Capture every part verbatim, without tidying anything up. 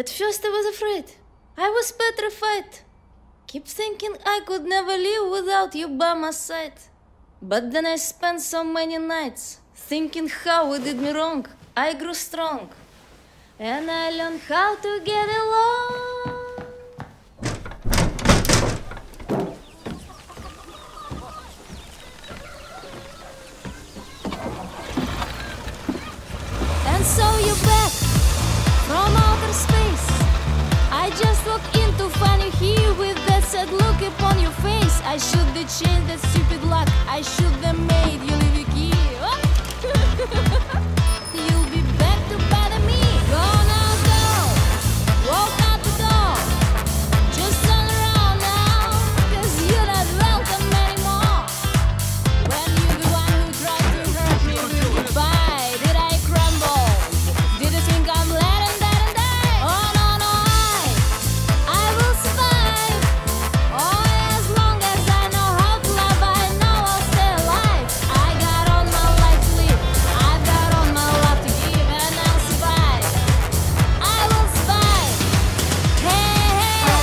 At first I was afraid. I was petrified. Keep thinking I could never live without you by my side. But then I spent so many nights thinking how it did me wrong. I grew strong, and I learned how to get along. And so you're back from outer space. I just walked in to find you here with that sad look upon your face. I should have changed that stupid lock. I should have made you leave your key. Oh. You'll be back to bother me. Go now, go. Walk out the door. Just turn around now, 'cause you're not welcome anymore. When you're the one who tried to hurt me with goodbye, did I crumble? Did you think I'm letting that and die? Oh no, no, I, I will survive. Oh, as long as I know how to love, I know I'll stay alive. I got all my life to live. I got all my love to give, and I'll survive. I will survive. Hey, hey.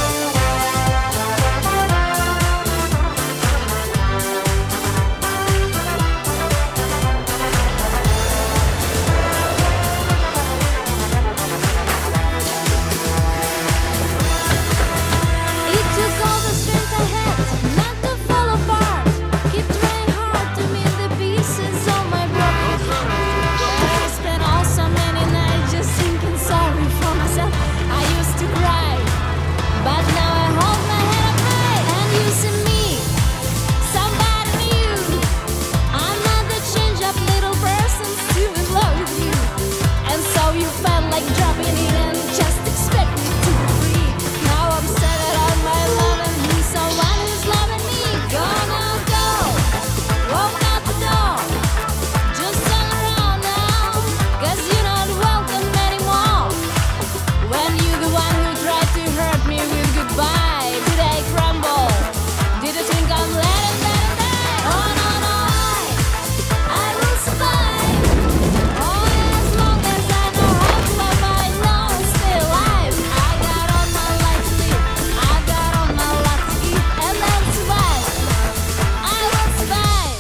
It took all the strength I had not to fall apart. Keep trying hard to mend the pieces of my broken heart. I spent all so many nights just thinking sorry for myself. I used to cry, but now I hold my head up high. And you see me, somebody new. I'm not the change-up little person still in love with you. And so you felt like dropping in and just expect me to be free. Now I'm settled on my love and he's someone who's loving me. Go now, go. Walk out the door. Just turn around now, 'cause you're not welcome anymore. When you're the one who tried to hurt me with goodbye, did I crumble? Did you think I'm letting that and die? Oh no, no, I, I will survive. Oh, as long as I know how to love, I know I'll stay alive. I got all my life to live. I got all my life to give, and I'll survive. I will survive.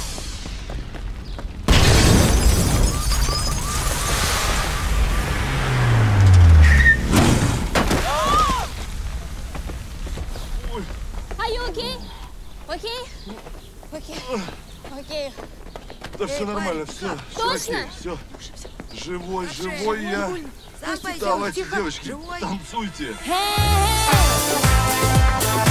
Are you okay? Okay? Okay. Okay. Да все нормально, все, Точно? все. Живой, живой я. Сам пойдем, Давайте, тихо, девочки, живой. танцуйте. Hey, hey.